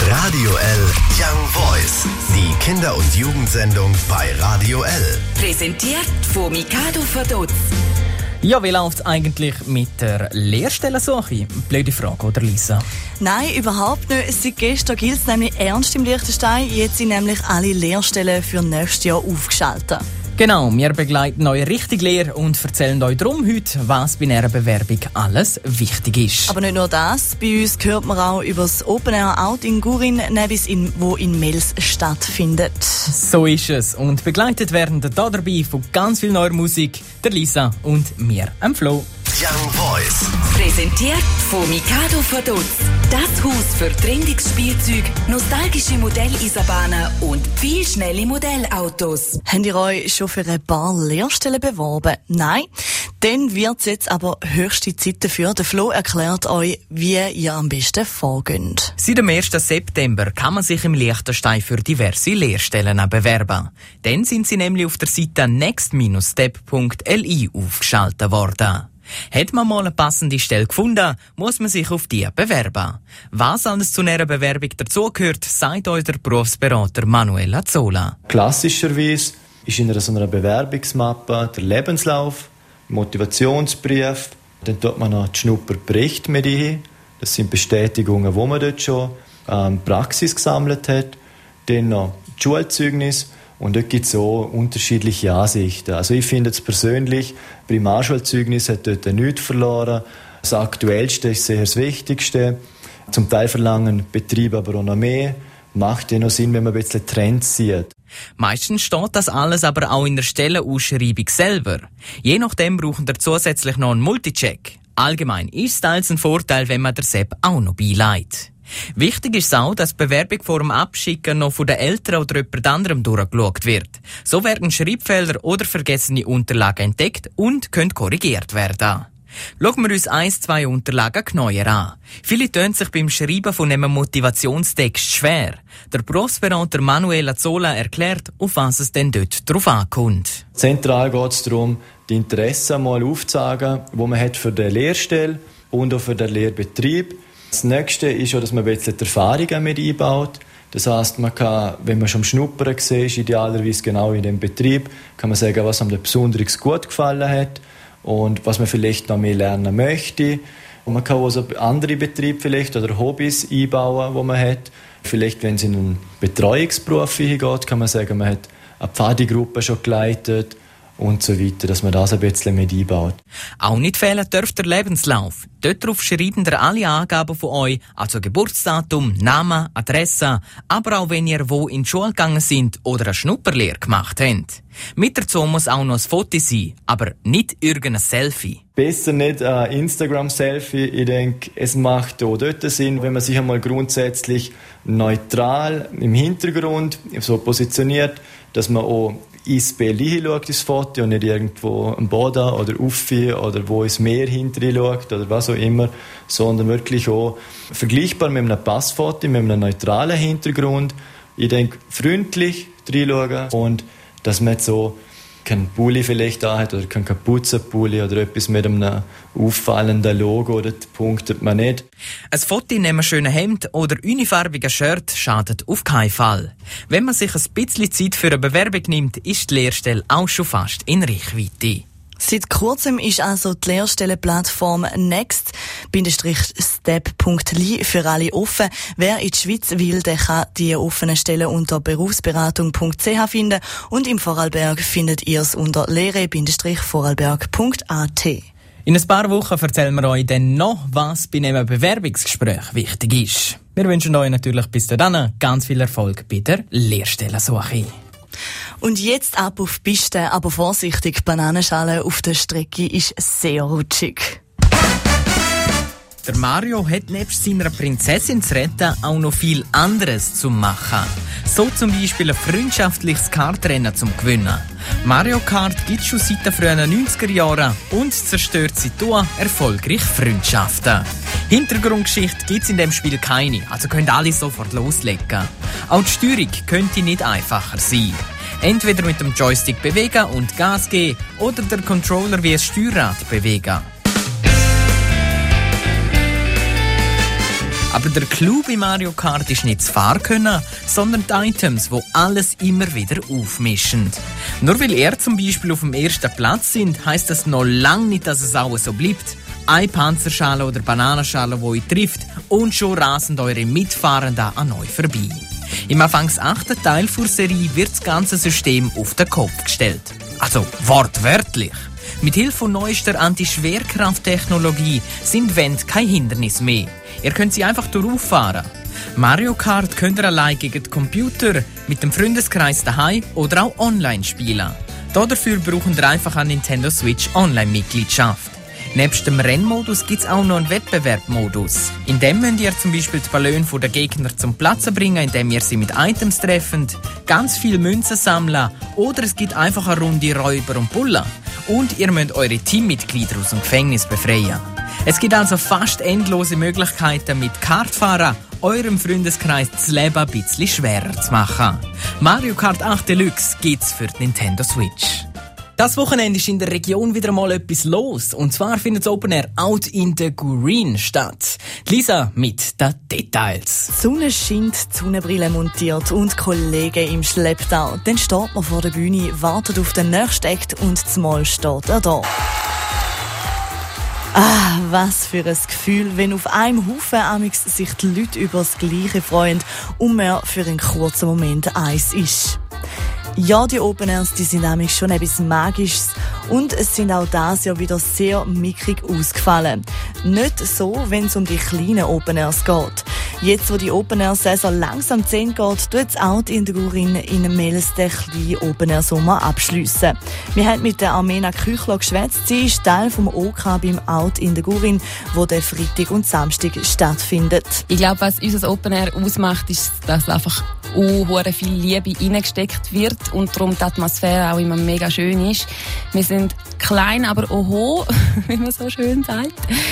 Radio L Young Voice. Die Kinder- und Jugendsendung bei Radio L. Präsentiert von Mikado Verdutz. Ja, wie läuft es eigentlich mit der Lehrstellensuche? Blöde Frage, oder Lisa? Nein, überhaupt nicht. Seit gestern gilt es nämlich ernst im Liechtenstein. Jetzt sind nämlich alle Lehrstellen für nächstes Jahr aufgeschaltet. Genau, wir begleiten euch richtig leer und erzählen euch darum heute, was bei einer Bewerbung alles wichtig ist. Aber nicht nur das. Bei uns hört man auch über das Open Air Out in Gurin, wo in Mels stattfindet. So ist es. Und begleitet werden da dabei von ganz viel neuer Musik, der Lisa und mir, Flo. Young Voice. Präsentiert von Mikado Verdutz. Das Haus für trendiges Spielzeug, nostalgische Modelleisenbahnen und viel schnelle Modellautos. Habt ihr euch schon für ein paar Lehrstellen beworben? Nein? Dann wird es jetzt aber höchste Zeit dafür. Der Flo erklärt euch, wie ihr am besten vorgeht. Seit dem 1. September kann man sich im Liechtenstein für diverse Lehrstellen bewerben. Dann sind sie nämlich auf der Seite next-step.li aufgeschaltet worden. Hat man mal eine passende Stelle gefunden, muss man sich auf die bewerben. Was alles zu einer Bewerbung dazugehört, sagt euch der Berufsberater Manuel Zola. Klassischerweise ist in so einer Bewerbungsmappe der Lebenslauf, Motivationsbrief, dann tut man noch die Schnupperberichte mit ein. Das sind Bestätigungen, wo man dort schon Praxis gesammelt hat. Dann noch die Schulzeugnis. Und dort gibt es auch unterschiedliche Ansichten. Also ich finde jetzt persönlich, Primarschulzeugnis hat dort nichts verloren. Das Aktuellste ist sehr das Wichtigste. Zum Teil verlangen Betriebe aber auch noch mehr. Macht ja noch Sinn, wenn man ein bisschen Trends sieht. Meistens steht das alles aber auch in der Stellenausschreibung selber. Je nachdem brauchen wir zusätzlich noch einen Multicheck. Allgemein ist es teils ein Vorteil, wenn man der Sepp auch noch beileitet. Wichtig ist auch, dass die Bewerbung vor dem Abschicken noch von den Eltern oder jemand anderem durchgeschaut wird. So werden Schreibfehler oder vergessene Unterlagen entdeckt und können korrigiert werden. Schauen wir uns 1-2 Unterlagen genauer an. Viele tun sich beim Schreiben von einem Motivationstext schwer. Der Berufsberater Manuel Zola erklärt, auf was es denn dort drauf ankommt. Zentral geht es darum, die Interessen mal aufzuzeigen, die man hat für die Lehrstelle und auch für den Lehrbetrieb. Das Nächste ist auch, dass man ein bisschen die Erfahrungen mit einbaut. Das heisst, man kann, wenn man schon am Schnuppern sieht, idealerweise genau in dem Betrieb, kann man sagen, was einem besonders gut gefallen hat und was man vielleicht noch mehr lernen möchte. Und man kann auch so andere Betriebe vielleicht oder Hobbys einbauen, die man hat. Vielleicht, wenn es in einen Betreuungsberuf geht, kann man sagen, man hat eine Pfadegruppe schon geleitet und so weiter, dass man das ein bisschen mit einbaut. Auch nicht fehlen dürfte der Lebenslauf. Dort drauf schreiben ihr alle Angaben von euch, also Geburtsdatum, Name, Adresse, aber auch wenn ihr wo in die Schule gegangen sind oder eine Schnupperlehre gemacht habt. Mit dazu muss auch noch ein Foto sein, aber nicht irgendein Selfie. Besser nicht ein Instagram-Selfie. Ich denke, es macht auch dort Sinn, wenn man sich einmal grundsätzlich neutral im Hintergrund so positioniert, dass man auch ins Bild hinschaut, das Foto, und nicht irgendwo am Boden oder Uffi oder wo ins Meer hinterher schaut oder was auch immer, sondern wirklich auch vergleichbar mit einem Passfoto, mit einem neutralen Hintergrund. Ich denke, freundlich reinschauen und dass man jetzt so keinen Pulli vielleicht anhat oder keinen Kapuzenpulli oder etwas mit einem auffallenden Logo, das punktet man nicht. Ein Foto in einem schönen Hemd oder unifarbigen Shirt schadet auf keinen Fall. Wenn man sich ein bisschen Zeit für eine Bewerbung nimmt, ist die Lehrstelle auch schon fast in Reichweite. Seit kurzem ist also die Lehrstellenplattform next-step.li für alle offen. Wer in die Schweiz will, der kann die offenen Stellen unter berufsberatung.ch finden und im Vorarlberg findet ihr es unter lehre-vorarlberg.at. In ein paar Wochen erzählen wir euch dann noch, was bei einem Bewerbungsgespräch wichtig ist. Wir wünschen euch natürlich bis dahin ganz viel Erfolg bei der Lehrstellensuche. Und jetzt ab auf die Piste, aber vorsichtig, Bananenschale auf der Strecke ist sehr rutschig. Der Mario hat nebst seiner Prinzessin zu retten auch noch viel anderes zu machen. So zum Beispiel ein freundschaftliches Kartrennen zum Gewinnen. Mario Kart gibt es schon seit den frühen 90er Jahren und zerstört seitdem erfolgreich Freundschaften. Hintergrundgeschichte gibt es in dem Spiel keine, also könnt alle sofort loslegen. Auch die Steuerung könnte nicht einfacher sein. Entweder mit dem Joystick bewegen und Gas geben oder der Controller wie ein Steuerrad bewegen. Aber der Clou bei Mario Kart ist nicht das Fahrkönnen, sondern die Items, die alles immer wieder aufmischen. Nur weil ihr zum Beispiel auf dem ersten Platz sind, heisst das noch lange nicht, dass es auch so bleibt. Eine Panzerschale oder Bananenschale, die euch trifft, und schon rasen eure Mitfahrenden an euch vorbei. Im anfangs 8. Teil der Serie wird das ganze System auf den Kopf gestellt. Also wortwörtlich. Mit Hilfe von neuester Anti-Schwerkraft-Technologie sind Wände kein Hindernis mehr. Ihr könnt sie einfach durchfahren. Mario Kart könnt ihr allein gegen den Computer, mit dem Freundeskreis daheim oder auch online spielen. Dafür brauchen ihr einfach eine Nintendo Switch Online-Mitgliedschaft. Nebst dem Rennmodus gibt es auch noch einen Wettbewerbmodus. In dem müsst ihr zum Beispiel die Ballone der Gegner zum Platzen bringen, indem ihr sie mit Items trefft, ganz viel Münzen sammeln oder es gibt einfach eine Runde Räuber und Bullen. Und ihr müsst eure Teammitglieder aus dem Gefängnis befreien. Es gibt also fast endlose Möglichkeiten, mit Kartfahren eurem Freundeskreis das Leben ein bisschen schwerer zu machen. Mario Kart 8 Deluxe gibt's für die Nintendo Switch. Das Wochenende ist in der Region wieder mal etwas los. Und zwar findet das Open Air Out in the Green statt. Lisa mit den Details. Die Sonne scheint, die Sonnenbrille montiert und Kollegen im Schlepptau. Dann steht man vor der Bühne, wartet auf den nächsten Act und zumal steht er da. Ah, was für ein Gefühl, wenn auf einem Haufen sich die Leute über das Gleiche freuen und man für einen kurzen Moment eins ist. Ja, die Open Airs, die sind nämlich schon etwas Magisches und es sind auch dieses Jahr wieder sehr mickrig ausgefallen. Nicht so, wenn es um die kleinen Open Airs geht. Jetzt, wo die Open Air Saison langsam zu Ende geht, tut es Out in der Gurin in Mels den kleinen Open Air Sommer abschliessen. Wir haben mit der Armena Küchler geschwätzt. Sie ist Teil vom OK beim Out in der Gurin, wo der Freitag und Samstag stattfindet. Ich glaube, was unser Open Air ausmacht, ist, dass einfach viel Liebe reingesteckt wird und darum die Atmosphäre auch immer mega schön ist. Wir sind klein, aber oho, wie man so schön sagt.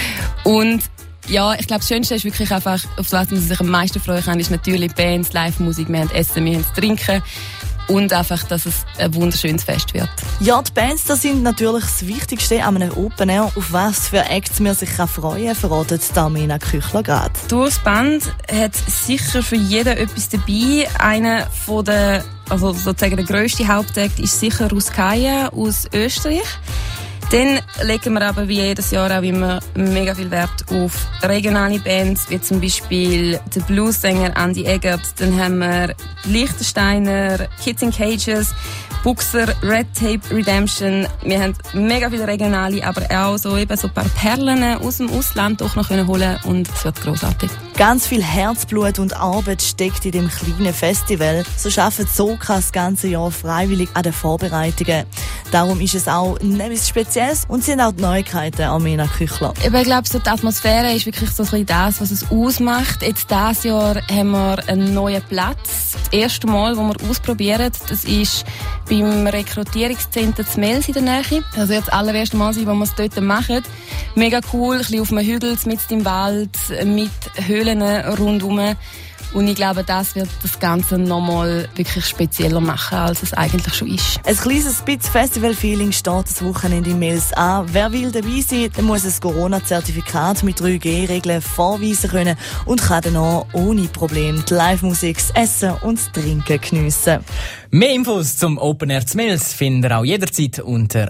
Und ja, ich glaube, das Schönste ist wirklich einfach, auf was man sich am meisten freuen kann, ist natürlich Bands, Live-Musik, wir haben Essen, wir haben Trinken und einfach, dass es ein wunderschönes Fest wird. Ja, die Bands, das sind natürlich das Wichtigste an einem Open Air. Auf was für Acts man sich freuen kann, verratet Armena Küchler gerade. Durchs Band hat sicher für jeden etwas dabei. Einer von der, also sozusagen der grösste Hauptakt ist sicher Ruskaya aus Österreich. Dann legen wir aber wie jedes Jahr auch immer mega viel Wert auf regionale Bands, wie zum Beispiel der Blues-Sänger Andy Eggert. Dann haben wir Liechtensteiner, Kids in Cages, Buxer, Red Tape Redemption. Wir haben mega viele regionale, aber auch so ein paar Perlen aus dem Ausland doch noch holen und es wird grossartig. Ganz viel Herzblut und Arbeit steckt in dem kleinen Festival. So arbeitet Soka das ganze Jahr freiwillig an den Vorbereitungen. Darum ist es auch etwas Spezielles und sind auch die Neuigkeiten, Armena Küchler. Ich glaube, so die Atmosphäre ist wirklich so ein bisschen das, was es ausmacht. Jetzt dieses Jahr haben wir einen neuen Platz. Das erste Mal, wo wir ausprobieren, das ist beim Rekrutierungszentrum zu Mels in der Nähe. Das wird das allererste Mal sein, wo wir es dort machen. Mega cool, ein bisschen auf einem Hügel, mitten im Wald, mit Höhlen rundherum. Und ich glaube, das wird das Ganze nochmal wirklich spezieller machen, als es eigentlich schon ist. Ein kleines bisschen Festival-Feeling steht das Wochenende in Mels an. Wer will dabei sein, der muss ein Corona-Zertifikat mit 3G-Regeln vorweisen können und kann dann auch ohne Probleme die Live-Musik, das Essen und das Trinken geniessen. Mehr Infos zum Open Air zu Mels findet ihr auch jederzeit unter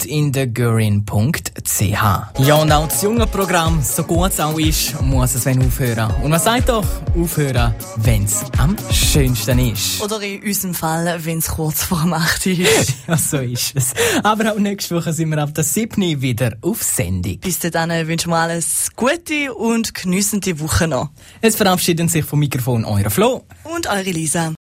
outinthegurin.ch. Ja, und auch das junge Programm, so gut es auch ist, muss es aufhören. Und man sagt doch, aufhören, wenn es am schönsten ist. Oder in unserem Fall, wenn es kurz vor 8 ist. Ja, so ist es. Aber auch nächste Woche sind wir ab der 7. wieder auf Sendung. Bis dahin wünschen wir alles Gute und geniessen die Woche noch. Es verabschieden sich vom Mikrofon euer Flo und eure Lisa.